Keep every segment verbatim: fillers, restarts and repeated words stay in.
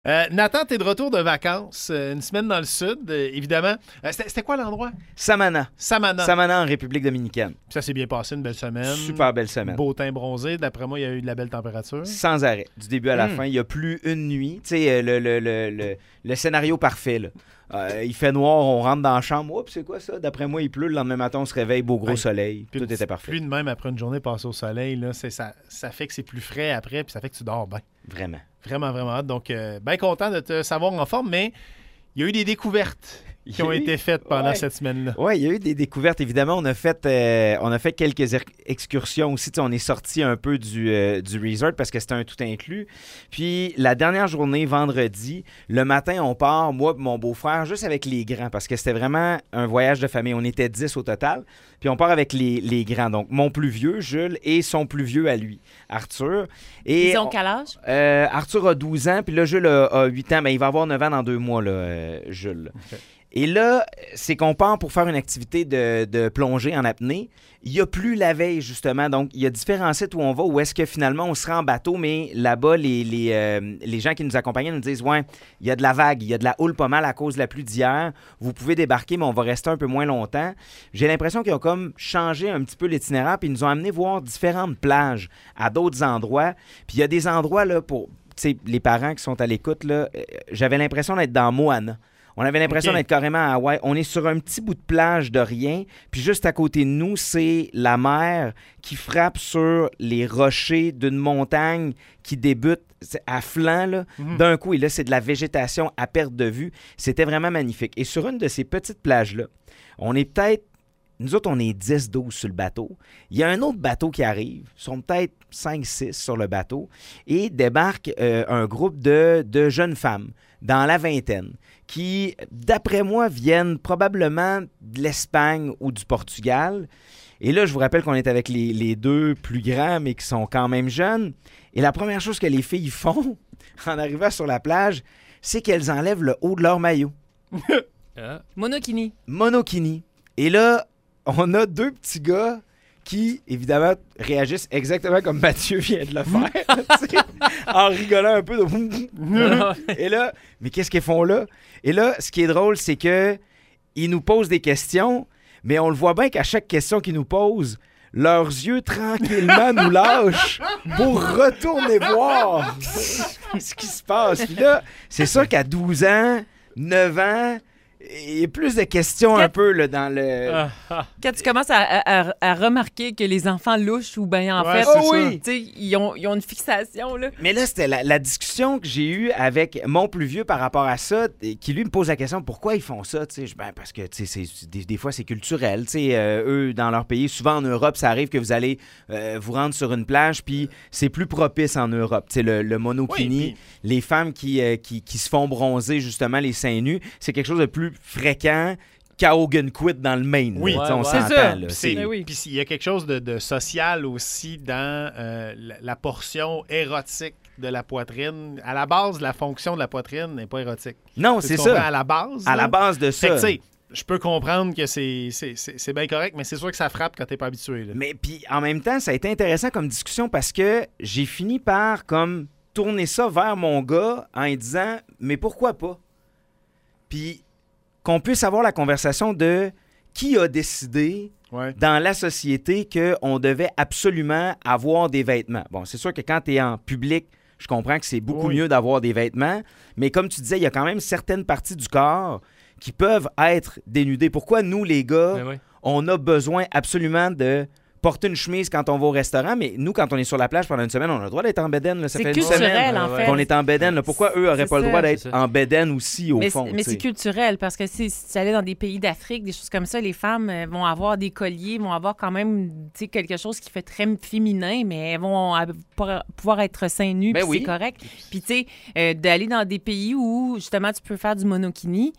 Euh, Nathan, t'es de retour de vacances, euh, une semaine dans le sud, euh, évidemment. Euh, c'était, c'était quoi l'endroit? Samana. Samana. Samana en République dominicaine. Puis ça s'est bien passé, une belle semaine. Super belle semaine. Beau teint bronzé. D'après moi, il y a eu de la belle température. Sans arrêt, du début à la Mm. fin. Il n'y a plus une nuit. Tu sais, le, le, le, le, le scénario parfait, là. Euh, il fait noir, on rentre dans la chambre. Oups, c'est quoi ça? D'après moi, il pleut. Le lendemain matin, on se réveille, beau gros Ouais. soleil. Puis Tout une était parfait. Plus de même après une journée passée au soleil, là, c'est, ça, ça fait que c'est plus frais après, puis ça fait que tu dors bien. Vraiment. Vraiment, vraiment hâte. Donc, euh, bien content de te savoir en forme, mais il y a eu des découvertes qui ont été faites pendant Ouais. cette semaine-là. Oui, il y a eu des découvertes. Évidemment, on a fait, euh, on a fait quelques er- excursions aussi. Tu sais, on est sorti un peu du, euh, du resort parce que c'était un tout inclus. Puis, la dernière journée, vendredi, le matin, on part, moi et mon beau-frère, juste avec les grands parce que c'était vraiment un voyage de famille. On était dix au total. Puis, on part avec les, les grands. Donc, mon plus vieux, Jules, et son plus vieux à lui, Arthur. Et Ils ont on- quel âge? euh, Arthur a douze ans, puis là, Jules a, a huit ans. Mais il va avoir neuf ans dans deux mois, là, euh, Jules. Ok. Et là, c'est qu'on part pour faire une activité de, de plongée en apnée. Il n'y a plus la veille, justement. Donc, il y a différents sites où on va, où est-ce que finalement, on se rend en bateau, mais là-bas, les, les, euh, les gens qui nous accompagnaient nous disent « Ouais, il y a de la vague, il y a de la houle pas mal à cause de la pluie d'hier. Vous pouvez débarquer, mais on va rester un peu moins longtemps. » J'ai l'impression qu'ils ont comme changé un petit peu l'itinéraire, puis ils nous ont amené voir différentes plages à d'autres endroits. Puis il y a des endroits, là, pour tu sais, les parents qui sont à l'écoute, là, euh, j'avais l'impression d'être dans Moana. On avait l'impression Ok. d'être carrément à Hawaï. On est sur un petit bout de plage de rien. Puis juste à côté de nous, c'est la mer qui frappe sur les rochers d'une montagne qui débute c'est à flanc, là, Mhm. d'un coup. Et là, c'est de la végétation à perte de vue. C'était vraiment magnifique. Et sur une de ces petites plages-là, on est peut-être... Nous autres, on est dix douze sur le bateau. Il y a un autre bateau qui arrive. Ils sont peut-être cinq six sur le bateau. Et débarque euh, un groupe de, de jeunes femmes dans la vingtaine qui, d'après moi, viennent probablement de l'Espagne ou du Portugal. Et là, je vous rappelle qu'on est avec les, les deux plus grands, mais qui sont quand même jeunes. Et la première chose que les filles font, en arrivant sur la plage, c'est qu'elles enlèvent le haut de leur maillot. Ah. Monokini. Monokini. Et là, on a deux petits gars qui, évidemment, réagissent exactement comme Mathieu vient de le faire, tu sais, en rigolant un peu. De... Et là, mais qu'est-ce qu'ils font là? Et là, ce qui est drôle, c'est que ils nous posent des questions, mais on le voit bien qu'à chaque question qu'ils nous posent, leurs yeux tranquillement nous lâchent pour retourner voir ce qui se passe. Puis là, c'est sûr qu'à douze ans, neuf ans, il y a plus de questions un peu là, dans le... Ah, ah. Quand tu commences à, à- à- à remarquer que les enfants louchent ou bien en Ouais, fait, c'est Oh oui! tu sais, ils ont, ils ont une fixation, là. Mais là, c'était la, la discussion que j'ai eue avec mon plus vieux par rapport à ça, et qui lui me pose la question pourquoi ils font ça. Tu sais, je- ben, parce que tu sais, c'est- des, des fois, c'est culturel. Tu sais, euh, eux, dans leur pays, souvent en Europe, ça arrive que vous allez euh, vous rendre sur une plage, puis c'est plus propice en Europe. Tu sais, le, le monokini, Oui, puis- les femmes qui, euh, qui, qui se font bronzer, justement, les seins nus, c'est quelque chose de plus fréquent qu'à Ogunquit dans le Maine. Oui, là. Tu sais, on ouais. s'entend. C'est ça. là. Puis C'est- c'est- Ben oui. puis il y a quelque chose de, de social aussi dans euh, la, la portion érotique de la poitrine. À la base, la fonction de la poitrine n'est pas érotique. Non, Tu c'est comprends? ça. À la base. À là. la base de Fait que, ça. tu sais, je peux comprendre que c'est, c'est, c'est, c'est bien correct, mais c'est sûr que ça frappe quand t'es pas habitué. Là. Mais puis en même temps, ça a été intéressant comme discussion parce que j'ai fini par comme tourner ça vers mon gars en lui disant mais pourquoi pas? Puis qu'on puisse avoir la conversation de qui a décidé Ouais. dans la société qu'on devait absolument avoir des vêtements. Bon, c'est sûr que quand tu es en public, je comprends que c'est beaucoup Oui. mieux d'avoir des vêtements, mais comme tu disais, il y a quand même certaines parties du corps qui peuvent être dénudées. Pourquoi nous, les gars, Ben oui. on a besoin absolument de porter une chemise quand on va au restaurant, mais nous, quand on est sur la plage pendant une semaine, on a le droit d'être en bedaine. Là. Ça C'est fait une culturel, semaine en ouais, fait. qu'on est en bedaine. là. Pourquoi eux n'auraient C'est pas le ça. droit d'être C'est ça. en bedaine aussi, au Mais, fond? c'est- mais tu c'est sais? culturel parce que si, si tu allais dans des pays d'Afrique, des choses comme ça, les femmes euh, vont avoir des colliers, vont avoir quand même tu sais, quelque chose qui fait très féminin, mais elles vont euh, pouvoir- pouvoir être seins nus, Ben puis oui. c'est correct. Puis tu sais, euh, d'aller dans des pays où justement tu peux faire du monokini,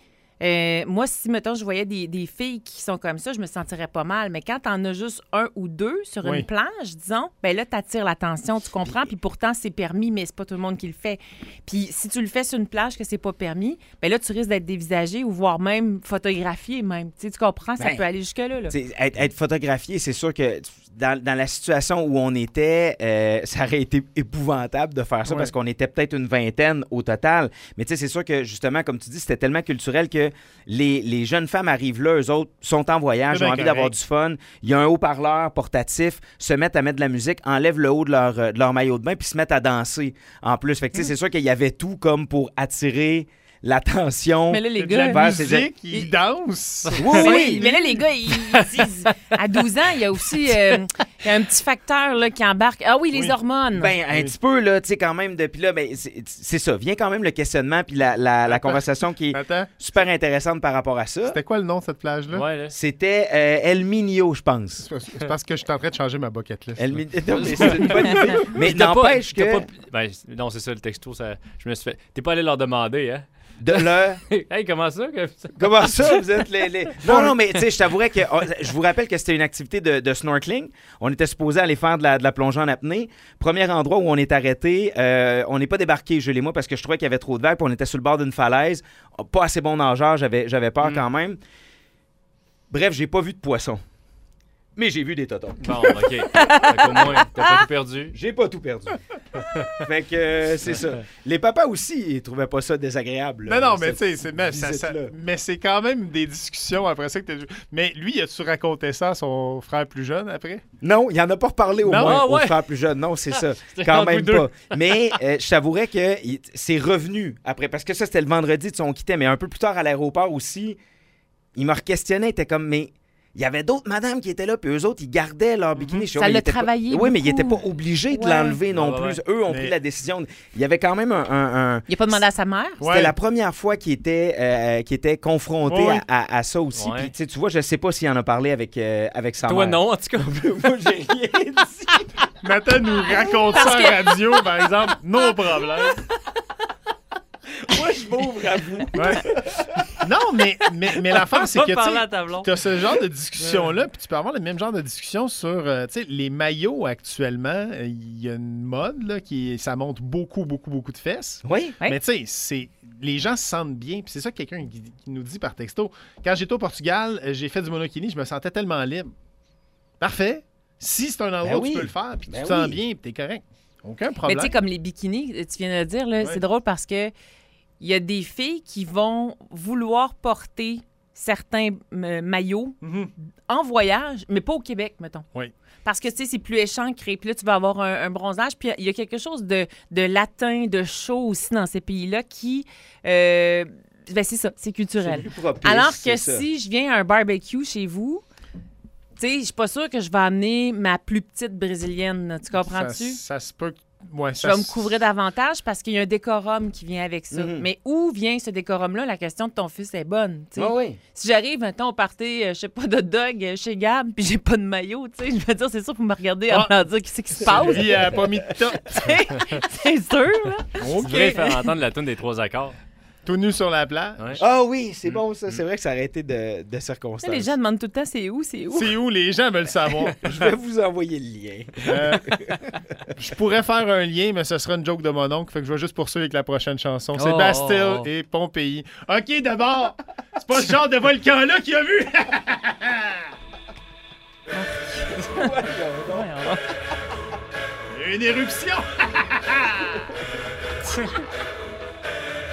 Euh, moi, si, mettons, je voyais des, des filles qui sont comme ça, je me sentirais pas mal. Mais quand t'en as juste un ou deux sur Oui. une plage, disons, ben là, t'attires l'attention, tu comprends? Puis pourtant, c'est permis, mais c'est pas tout le monde qui le fait. Puis si tu le fais sur une plage que c'est pas permis, ben là, tu risques d'être dévisagé ou voire même photographié même. Tu sais, tu comprends? Ça Ben, peut aller jusque-là. Là. T'sais, Être, être photographié, c'est sûr que dans, dans la situation où on était, euh, ça aurait été épouvantable de faire ça Ouais. parce qu'on était peut-être une vingtaine au total. Mais tu sais, c'est sûr que justement, comme tu dis, c'était tellement culturel que les, les jeunes femmes arrivent là, eux autres sont en voyage, C'est ont bien envie d'avoir correct. du fun. Il y a un haut-parleur portatif, se mettent à mettre de la musique, enlèvent le haut de leur, euh, de leur maillot de bain puis se mettent à danser en plus. Fait que tu sais, c'est sûr qu'il y avait tout comme pour attirer l'attention. Mais là, les C'est de la gars... vers ces- musique, ils dansent. Oui, Mais, oui. là, mais là, les gars, ils, ils disent... À douze ans, il y a aussi euh, il y a un petit facteur là, qui embarque. Ah oui, les Oui. hormones. Ben, un Oui. petit peu, là, tu sais, quand même, depuis là, ben, c'est c'est ça. Vient quand même le questionnement puis la, la, la conversation qui est Attends, super intéressante par rapport à ça. c'était quoi le nom de cette plage-là? Ouais, là. C'était euh, El Minio, je pense. C'est parce- c'est parce que je suis en train de changer ma bucket list. El là. Minio. Non, mais c'est une bonne idée. Mais Puis t'as pas- n'empêche t'as que pas- ben, non, c'est ça, le texto, ça... je me suis fait... T'es pas allé leur demander, hein? de le... Hey, comment ça? que- Comment ça, vous êtes les... les- Non, non, mais tu sais, je t'avouerais que... oh, je vous rappelle que c'était une activité de, de snorkeling. On était supposé aller faire de la, de la plongée en apnée. Premier endroit où on est arrêté, euh, on n'est pas débarqué, je moi, parce que je trouvais qu'il y avait trop de vagues, puis on était sur le bord d'une falaise. Oh, Pas assez bon nageur, j'avais, j'avais peur Mm. quand même. Bref, j'ai pas vu de poisson. Mais j'ai vu des totons. Bon, OK. Fait qu'au moins, t'as pas tout perdu. J'ai pas tout perdu. Fait que euh, c'est ça. Les papas aussi, ils trouvaient pas ça désagréable. Non, là, non, mais tu cette sais, c'est, mais, ça- ça- visite-là. mais c'est quand même des discussions après ça que t'as... Mais lui, as-tu raconté ça à son frère plus jeune après? Non, il en a pas reparlé au Non? moins Ah, aux ouais. frères plus jeunes. Non, c'est ça. C'était Quand entre même vous deux. pas. Mais euh, je t'avouerais que il- c'est revenu après. Parce que ça, c'était le vendredi, tu sais, on quittait. Mais un peu plus tard à l'aéroport aussi, il me re-questionnait. Il était comme, mais il y avait d'autres madames qui étaient là, puis eux autres, ils gardaient leur bikini. Je suis, Ça oh, mais l'a ils étaient pas- travaillé Oui, mais ils beaucoup. n'étaient pas obligés de Ouais. l'enlever non Ouais, ouais, plus. ouais. Eux ont Mais- pris la décision. Il y avait quand même un... un- un- Il a pas demandé à sa mère. C'était Ouais. la première fois qu'il était, euh, qu'il était confronté Ouais. à, à- à ça aussi. Ouais. Puis, tu sais, tu vois, je sais pas s'il en a parlé avec, euh, avec sa Toi, mère. non, en tout cas. Moi, j'ai rien dit. Nathan nous raconte ça en radio, par exemple. No problème. Moi, je m'ouvre à vous. Ouais. Non, mais, mais, mais l'affaire, c'est Va que tu parler sais, à ta blonde. t'as ce genre de discussion-là, puis tu peux avoir le même genre de discussion sur euh, tu sais, les maillots actuellement. Il y a une mode là, qui ça montre beaucoup, beaucoup, beaucoup de fesses. Oui. Ouais. Mais tu sais, c'est les gens se sentent bien. Puis c'est ça que quelqu'un qui, qui nous dit par texto. Quand j'étais au Portugal, euh, j'ai fait du monokini, je me sentais tellement libre. Parfait. Si c'est un endroit Ben où oui. tu peux le faire, puis Ben tu te sens oui. bien, puis t'es correct. Aucun Mais problème. tu sais, comme les bikinis, tu viens de le dire, là, Ouais. c'est drôle parce que il y a des filles qui vont vouloir porter certains euh, maillots Mhm. en voyage, mais pas au Québec, mettons. Oui. Parce que, tu sais, c'est plus échancré. Puis là, tu vas avoir un, un bronzage. Puis il y a quelque chose de, de latin, de chaud aussi dans ces pays-là qui... euh, ben, c'est ça, c'est culturel. C'est plus propice, Alors que c'est ça. si je viens à un barbecue chez vous, tu sais, je suis pas sûre que je vais amener ma plus petite brésilienne. là. Tu comprends-tu? Ça, ça se peut. que- Ouais, Je ça vais me se- couvrir davantage parce qu'il y a un décorum qui vient avec ça. Mhm. Mais où vient ce décorum-là? La question de ton fils est bonne. tu sais. Ah oui. Si j'arrive, maintenant, au party, euh, je sais pas, de dog euh, chez Gab, puis j'ai pas de maillot, tu sais, je veux dire, c'est sûr, faut me regarder Ah. avant de dire qu'est-ce qui se passe. Lui a pas mis de top. C'est sûr, là. OK. Tu devrais faire entendre la tune des trois accords. Tout nu sur la plage. Ouais. Ah oui, c'est bon ça. C'est vrai que ça aurait été de, de circonstances. Les gens demandent tout le temps, c'est où, c'est où? C'est où les gens veulent savoir. Je vais vous envoyer le lien. Euh, je pourrais faire un lien, mais ce sera une joke de mon oncle. Fait que je vais juste poursuivre avec la prochaine chanson. C'est Oh, Bastille oh, oh. et Pompéi. OK, d'abord, c'est pas ce genre de volcan-là qu'il a vu. Il y a une éruption.